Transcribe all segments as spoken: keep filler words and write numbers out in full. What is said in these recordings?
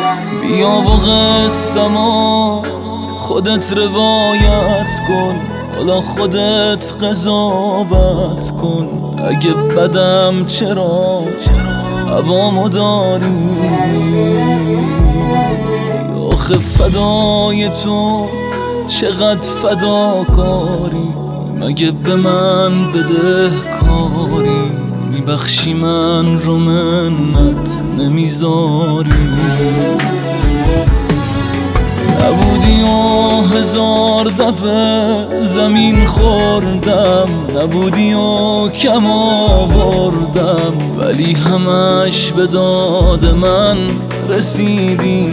بیا و قصه‌مو خودت روایت کن، حالا خودت قضاوت کن. اگه بدم چرا هوامو داری؟ آخه فدای تو چقدر فداکاری، مگه به من بده کاری؟ میبخشی من رو منت نمیذاری. نبودی و هزار دفعه زمین خوردم، نبودی و کم آوردم، ولی همش به داد من رسیدی.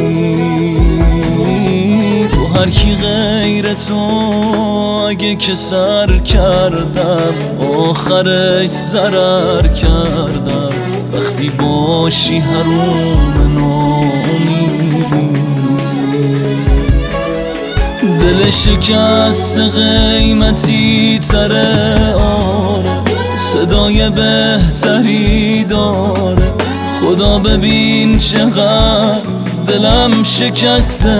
با هر کی غیر تو اگه که سر کردم، آخرش ضرر کردم. وقتی باشی حروم ناامیدی، دل شکست قیمتی تره، آره صدای بهتری داره. خدا ببین چقدر دلم شکسته.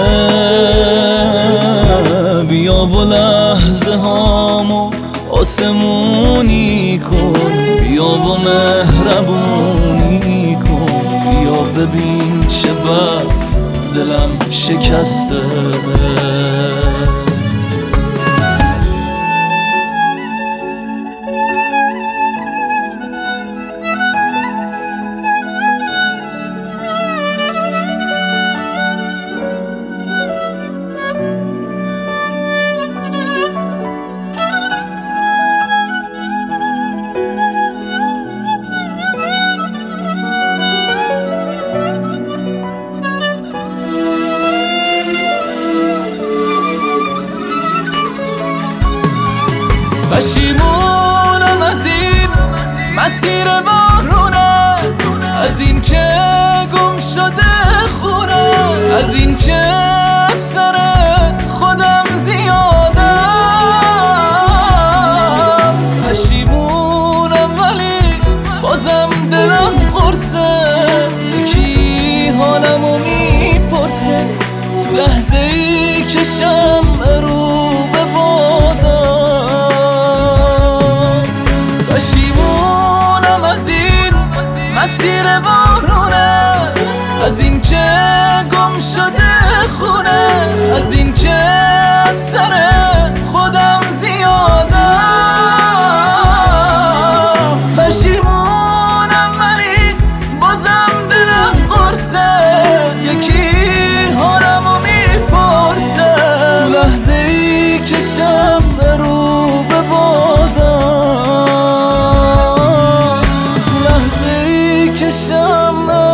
بیا و لحظه هامو آسمونی کن، بیا و مهربونی کن. بیا ببین چه بد دلم شکسته. پشیمونم از این مسیر وارونه، از این که گم شده خونه، از این که سر خودم زیادم. پشیمونم ولی بازم دلم قرصه، یکی حالمو میپرسه تو لحظه ای که شمع رو به بادم. پشیمونم از این مسیر وارونه، از این که گم شده خونه، از این که از سر خودم زیادم. پشیمونم ولی بازم دلم قرصه، یکی حالمو میپرسه تو لحظه ای که شمع رو به بادم، تو لحظه ای که شمع